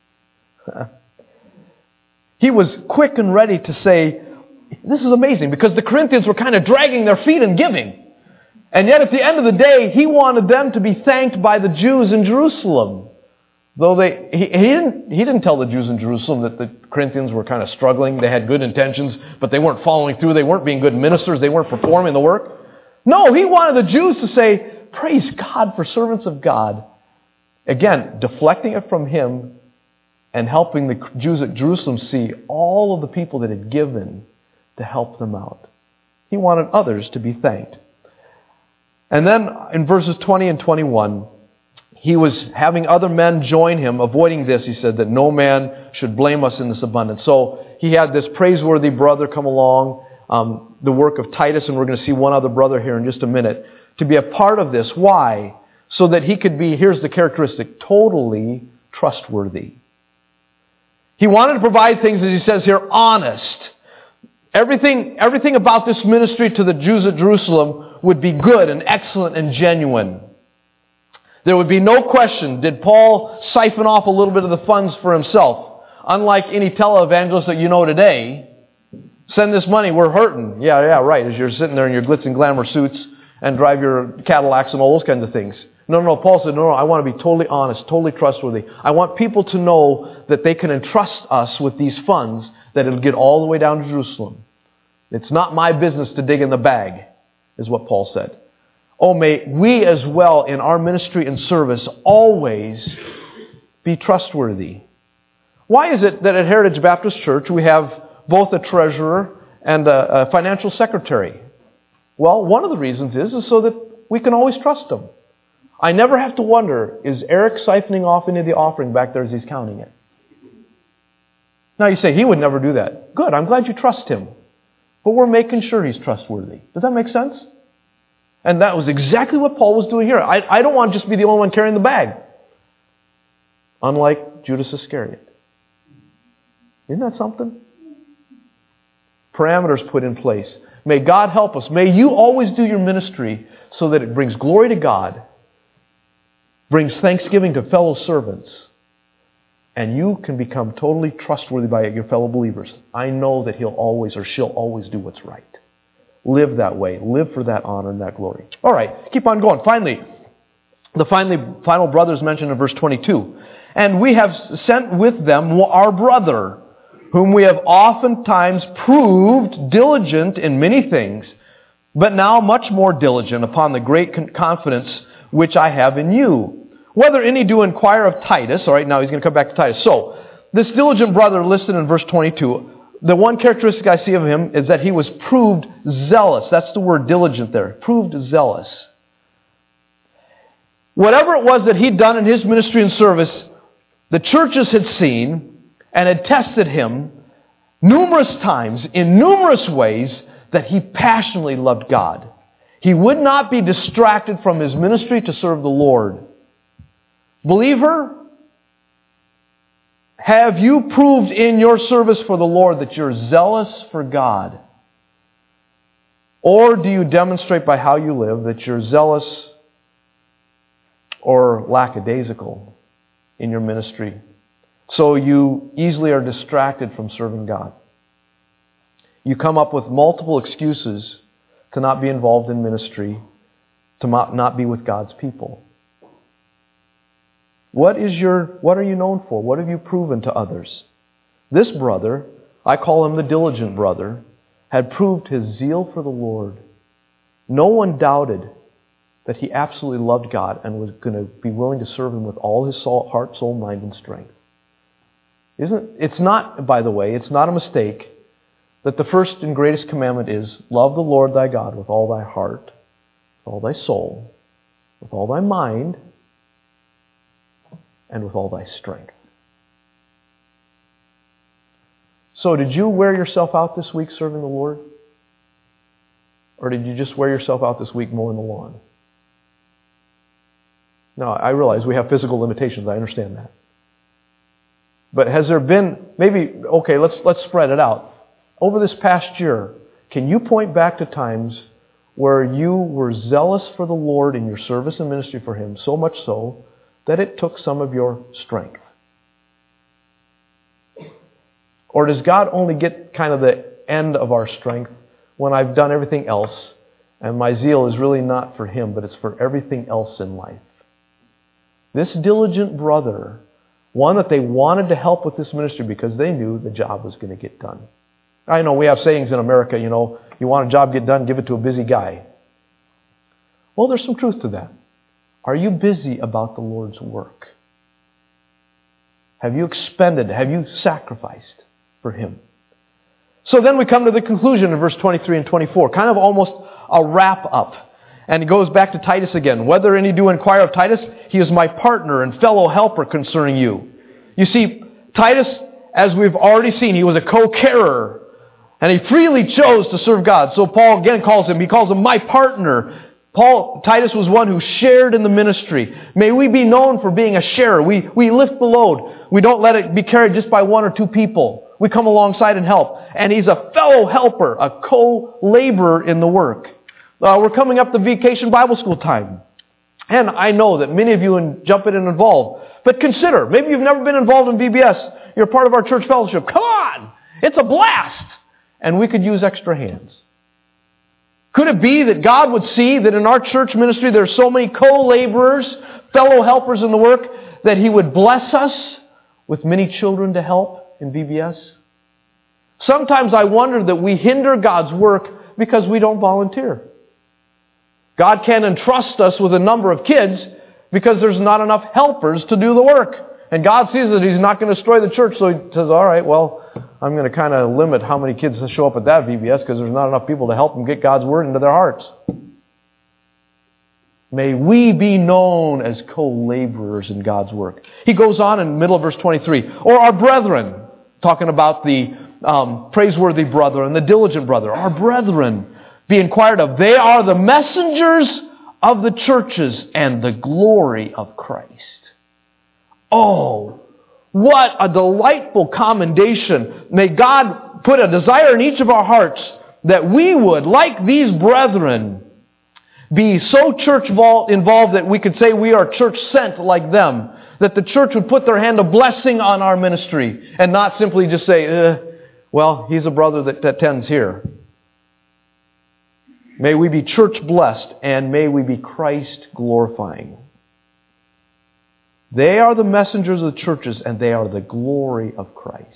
He was quick and ready to say, this is amazing, because the Corinthians were kind of dragging their feet in giving. And yet at the end of the day, he wanted them to be thanked by the Jews in Jerusalem. Though they, he, he, didn't, he didn't tell the Jews in Jerusalem that the Corinthians were kind of struggling. They had good intentions, but they weren't following through. They weren't being good ministers. They weren't performing the work. No, he wanted the Jews to say, praise God for servants of God. Again, deflecting it from him and helping the Jews at Jerusalem see all of the people that had given to help them out. He wanted others to be thanked. And then in verses twenty and twenty-one, he was having other men join him, avoiding this, he said, that no man should blame us in this abundance. So he had this praiseworthy brother come along, um, the work of Titus, and we're going to see one other brother here in just a minute, to be a part of this. Why? So that he could be, here's the characteristic, totally trustworthy. He wanted to provide things, as he says here, honest. Everything, everything about this ministry to the Jews at Jerusalem would be good and excellent and genuine. There would be no question, did Paul siphon off a little bit of the funds for himself? Unlike any televangelist that you know today, send this money, we're hurting. Yeah, yeah, right, as you're sitting there in your glitz and glamour suits and drive your Cadillacs and all those kinds of things. No, no, Paul said, no, no, I want to be totally honest, totally trustworthy. I want people to know that they can entrust us with these funds, that it'll get all the way down to Jerusalem. It's not my business to dig in the bag, is what Paul said. Oh, may we as well in our ministry and service always be trustworthy. Why is it that at Heritage Baptist Church we have both a treasurer and a, a financial secretary? Well, one of the reasons is, is so that we can always trust them. I never have to wonder, is Eric siphoning off into the offering back there as he's counting it? Now you say, he would never do that. Good, I'm glad you trust him. But we're making sure he's trustworthy. Does that make sense? And that was exactly what Paul was doing here. I, I don't want to just be the only one carrying the bag. Unlike Judas Iscariot. Isn't that something? Parameters put in place. May God help us. May you always do your ministry so that it brings glory to God, brings thanksgiving to fellow servants, and you can become totally trustworthy by your fellow believers. I know that he'll always or she'll always do what's right. Live that way. Live for that honor and that glory. All right, keep on going. Finally, the finally, final brother is mentioned in verse twenty-two. And we have sent with them our brother, whom we have oftentimes proved diligent in many things, but now much more diligent upon the great confidence which I have in you. Whether any do inquire of Titus, all right, now he's going to come back to Titus. So, this diligent brother listed in verse twenty-two, the one characteristic I see of him is that he was proved zealous. That's the word diligent there. Proved zealous. Whatever it was that he'd done in his ministry and service The churches had seen and had tested him numerous times, in numerous ways, that he passionately loved God. He would not be distracted from his ministry to serve the Lord. Believer, have you proved in your service for the Lord that you're zealous for God? Or do you demonstrate by how you live that you're zealous or lackadaisical in your ministry, so you easily are distracted from serving God? You come up with multiple excuses to not be involved in ministry, to not be with God's people. What is your, what are you known for? What have you proven to others? This brother, I call him the diligent brother, had proved his zeal for the Lord. No one doubted that he absolutely loved God and was going to be willing to serve Him with all his soul, heart, soul, mind, and strength. Isn't it's not, by the way, it's not a mistake that the first and greatest commandment is, love the Lord thy God with all thy heart, with all thy soul, with all thy mind, and with all thy strength. So did you wear yourself out this week serving the Lord? Or did you just wear yourself out this week mowing the lawn? Now, I realize we have physical limitations. I understand that. But has there been, maybe, okay, let's let's spread it out. Over this past year, can you point back to times where you were zealous for the Lord in your service and ministry for Him, so much so that it took some of your strength? Or does God only get kind of the end of our strength when I've done everything else and my zeal is really not for Him, but it's for everything else in life? This diligent brother, one that they wanted to help with this ministry because they knew the job was going to get done. I know we have sayings in America, you know, you want a job get done, give it to a busy guy. Well, there's some truth to that. Are you busy about the Lord's work? Have you expended, have you sacrificed for Him? So then we come to the conclusion in verse twenty-three and twenty-four, kind of almost a wrap up. And it goes back to Titus again. Whether any do inquire of Titus, he is my partner and fellow helper concerning you. You see, Titus, as we've already seen, he was a co-carer. And he freely chose to serve God. So Paul again calls him, he calls him my partner. Paul, Titus was one who shared in the ministry. May we be known for being a sharer. We, we lift the load. We don't let it be carried just by one or two people. We come alongside and help. And he's a fellow helper, a co-laborer in the work. Uh, we're coming up to vacation Bible school time. And I know that many of you in, jump in and involve. But consider, maybe you've never been involved in V B S. You're part of our church fellowship. Come on! It's a blast! And we could use extra hands. Could it be that God would see that in our church ministry there are so many co-laborers, fellow helpers in the work, that He would bless us with many children to help in V B S? Sometimes I wonder that we hinder God's work because we don't volunteer. God can't entrust us with a number of kids because there's not enough helpers to do the work. And God sees that He's not going to destroy the church, so He says, all right, well, I'm going to kind of limit how many kids show up at that V B S because there's not enough people to help them get God's Word into their hearts. May we be known as co-laborers in God's work. He goes on in the middle of verse twenty-three. Or our brethren, talking about the um, praiseworthy brother and the diligent brother. Our brethren be inquired of. They are the messengers of the churches and the glory of Christ. Oh, what a delightful commendation. May God put a desire in each of our hearts that we would, like these brethren, be so church involved that we could say we are church sent like them. That the church would put their hand of blessing on our ministry and not simply just say, eh, well, he's a brother that attends here. May we be church blessed and may we be Christ glorifying. They are the messengers of the churches and they are the glory of Christ.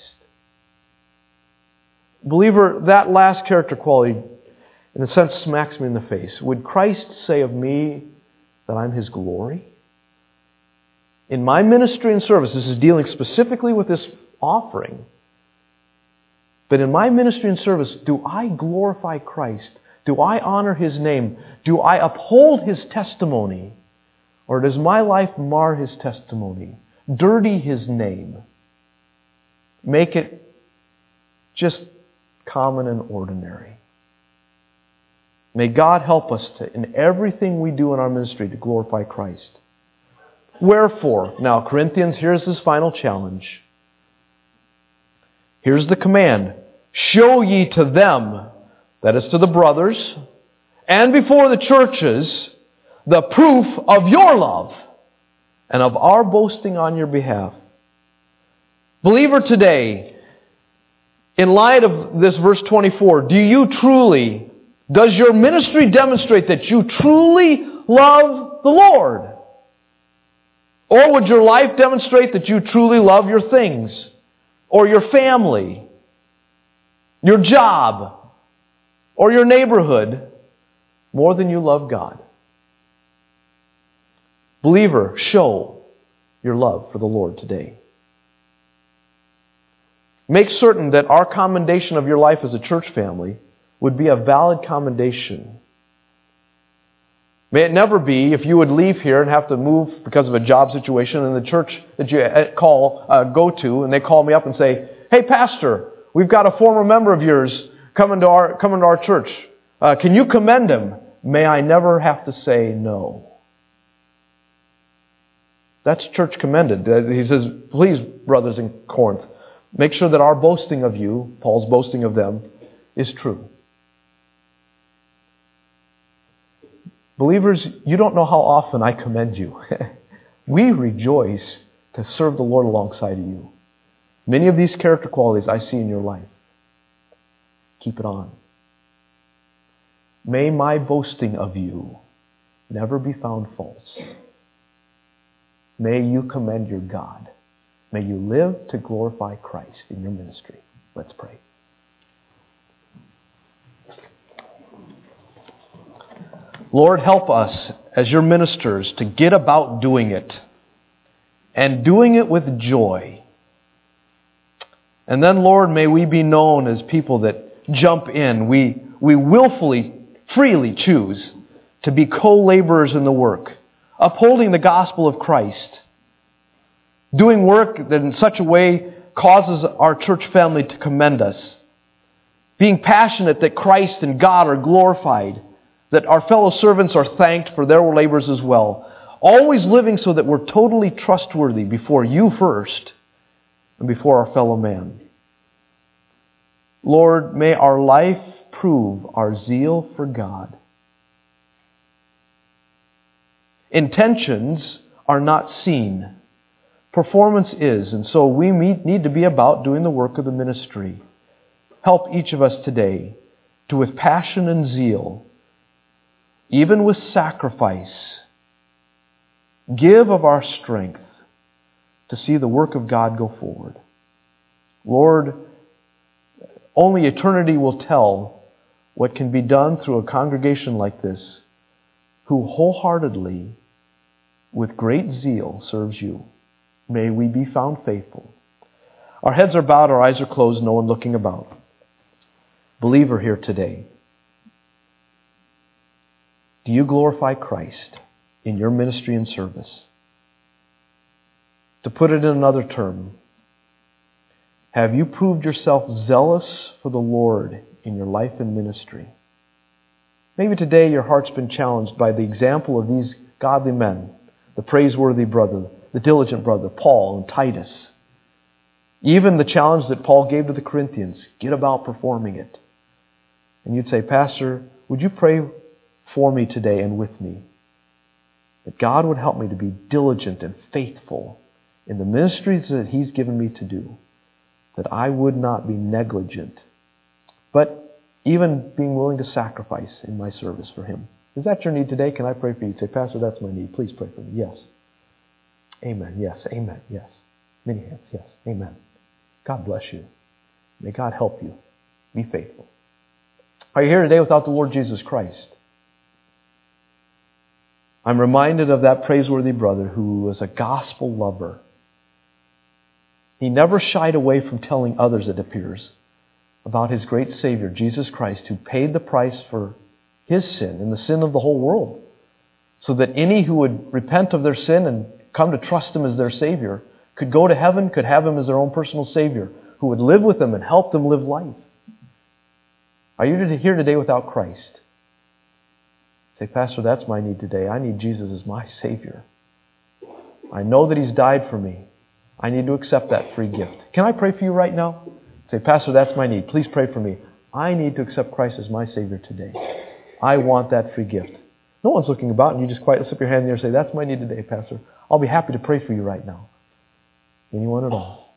Believer, that last character quality, in a sense, smacks me in the face. Would Christ say of me that I'm His glory? In my ministry and service, this is dealing specifically with this offering, but in my ministry and service, do I glorify Christ? Do I honor His name? Do I uphold His testimony? Or does my life mar His testimony? dirty His name. Make it just common and ordinary. May God help us to, in everything we do in our ministry, to glorify Christ. Wherefore, now Corinthians, here's His final challenge. Here's the command. Show ye to them, that is to the brothers, and before the churches, the proof of your love and of our boasting on your behalf. Believer today, in light of this verse twenty-four, do you truly, does your ministry demonstrate that you truly love the Lord? Or would your life demonstrate that you truly love your things, or your family, your job, or your neighborhood more than you love God? Believer, show your love for the Lord today. Make certain that our commendation of your life as a church family would be a valid commendation. May it never be, if you would leave here and have to move because of a job situation in the church that you call, uh, go to, and they call me up and say, "Hey, Pastor, we've got a former member of yours coming to our coming to our church. Uh, can you commend him?" May I never have to say no. That's church commended. He says, please, brothers in Corinth, make sure that our boasting of you, Paul's boasting of them, is true. Believers, you don't know how often I commend you. We rejoice to serve the Lord alongside of you. Many of these character qualities I see in your life. Keep it on. May my boasting of you never be found false. May you commend your God. May you live to glorify Christ in your ministry. Let's pray. Lord, help us as your ministers to get about doing it, and doing it with joy. And then, Lord, may we be known as people that jump in. We, we willfully, freely choose to be co-laborers in the work, upholding the gospel of Christ, doing work that in such a way causes our church family to commend us, being passionate that Christ and God are glorified, that our fellow servants are thanked for their labors as well. Always living so that we're totally trustworthy before you first and before our fellow man. Lord, may our life prove our zeal for God. Intentions are not seen. Performance is, and so we need to be about doing the work of the ministry. Help each of us today to, with passion and zeal, even with sacrifice, give of our strength to see the work of God go forward. Lord, only eternity will tell what can be done through a congregation like this, who wholeheartedly, with great zeal, serves you. May we be found faithful. Our heads are bowed, our eyes are closed, no one looking about. Believer here today, do you glorify Christ in your ministry and service? To put it in another term, have you proved yourself zealous for the Lord in your life and ministry? Maybe today your heart's been challenged by the example of these godly men, the praiseworthy brother, the diligent brother, Paul and Titus. Even the challenge that Paul gave to the Corinthians, get about performing it. And you'd say, Pastor, would you pray for me today and with me, that God would help me to be diligent and faithful in the ministries that He's given me to do, that I would not be negligent, but even being willing to sacrifice in my service for Him. Is that your need today? Can I pray for you? Say, Pastor, that's my need. Please pray for me. Yes. Amen. Yes. Amen. Yes. Many hands. Yes. Amen. God bless you. May God help you. Be faithful. Are you here today without the Lord Jesus Christ? I'm reminded of that praiseworthy brother who was a gospel lover. He never shied away from telling others, it appears, about his great Savior, Jesus Christ, who paid the price for his sin and the sin of the whole world, so that any who would repent of their sin and come to trust Him as their Savior could go to heaven, could have Him as their own personal Savior, who would live with them and help them live life. Are you here today without Christ? Say, Pastor, that's my need today. I need Jesus as my Savior. I know that He's died for me. I need to accept that free gift. Can I pray for you right now? Say, Pastor, that's my need. Please pray for me. I need to accept Christ as my Savior today. I want that free gift. No one's looking about, and you just quietly slip your hand in there and say, that's my need today, Pastor. I'll be happy to pray for you right now. Anyone at all?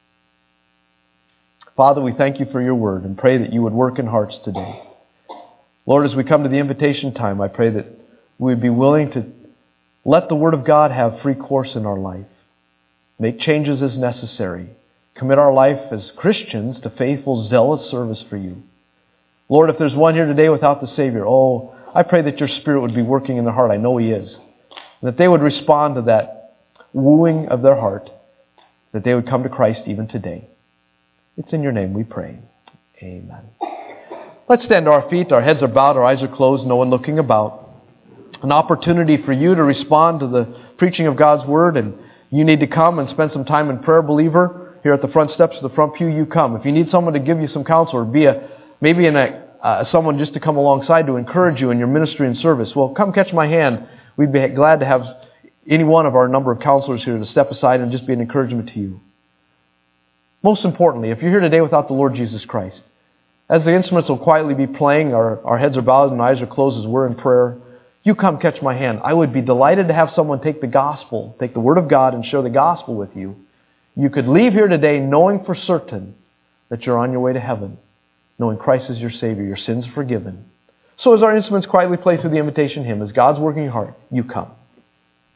Father, we thank you for your word and pray that you would work in hearts today. Lord, as we come to the invitation time, I pray that we would be willing to let the word of God have free course in our life. Make changes as necessary. Commit our life as Christians to faithful, zealous service for you. Lord, if there's one here today without the Savior, oh, I pray that your Spirit would be working in their heart. I know He is. And that they would respond to that wooing of their heart, that they would come to Christ even today. It's in your name we pray. Amen. Let's stand to our feet. Our heads are bowed, our eyes are closed, no one looking about. An opportunity for you to respond to the preaching of God's Word, and you need to come and spend some time in prayer, believer. Here at the front steps of the front pew, you come. If you need someone to give you some counsel, or be a maybe in a, uh, someone just to come alongside to encourage you in your ministry and service, well, come catch my hand. We'd be glad to have any one of our number of counselors here to step aside and just be an encouragement to you. Most importantly, if you're here today without the Lord Jesus Christ, as the instruments will quietly be playing, our, our heads are bowed and eyes are closed as we're in prayer, you come catch my hand. I would be delighted to have someone take the gospel, take the Word of God and share the gospel with you. You could leave here today knowing for certain that you're on your way to heaven, knowing Christ is your Savior, your sins forgiven. So as our instruments quietly play through the invitation hymn, as God's working your heart, you come.